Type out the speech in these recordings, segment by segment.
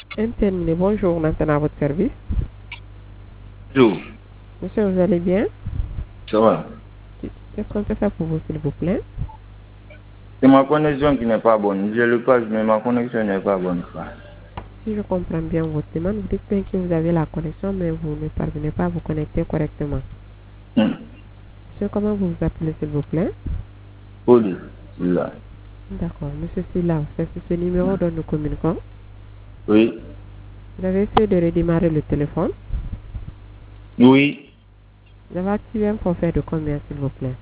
Internet, bonjour, maintenant à votre service. Bonjour, Monsieur, vous allez bien? ça va. Qu'est-ce qu'on peut faire pour vous, s'il vous plaît? C'est ma connexion qui n'est pas bonne. J'ai le pass, mais ma connexion n'est pas bonne. Si je comprends bien votre demande, vous dites bien que vous avez la connexion, mais vous ne parvenez pas à vous connecter correctement. Monsieur, comment vous vous appelez, s'il vous plaît? Poli, là. D'accord, monsieur Silla, c'est sur ce numéro dont nous communiquons. Oui, Vous avez essayé de redémarrer le téléphone. oui, Vous avez activé un forfait de combien, s'il vous plaît?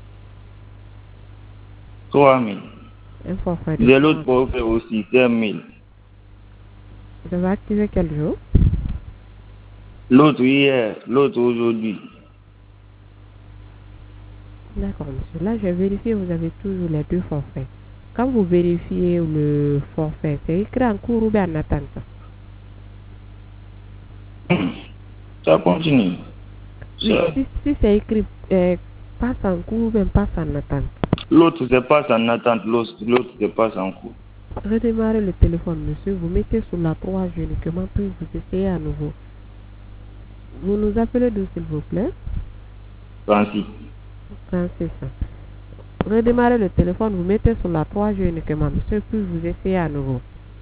3 000. Un forfait de J'ai 3 l'autre 000. pour faire aussi, 5 000. Vous avez activé quel jour? L'autre hier, l'autre aujourd'hui. D'accord, monsieur. Là, je vérifie, vous avez toujours les deux forfaits. Quand vous vérifiez le forfait, c'est écrit en cours ou bien en attente? Ça continue. Oui, si c'est écrit passe en cours ou bien passe en attente. L'autre se passe en attente, l'autre se passe en cours. Redémarrez le téléphone, monsieur. Vous mettez sur la 3 uniquement, puis vous essayez à nouveau. Vous nous appelez d'où, s'il vous plaît? Francis. Francis. Redémarrez le téléphone, vous mettez sur la 3 uniquement, monsieur, puis vous essayez à nouveau.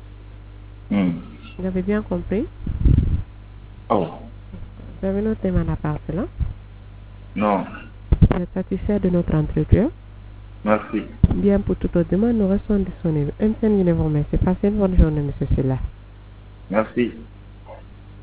Vous avez bien compris? Oh, Vous avez noté mon appart là? non. Vous êtes satisfait de notre entretien? Merci. Bien, pour toute autre demande, nous restons disponibles. Un seul numéro, mais c'est passé une bonne journée, monsieur Silla. Merci.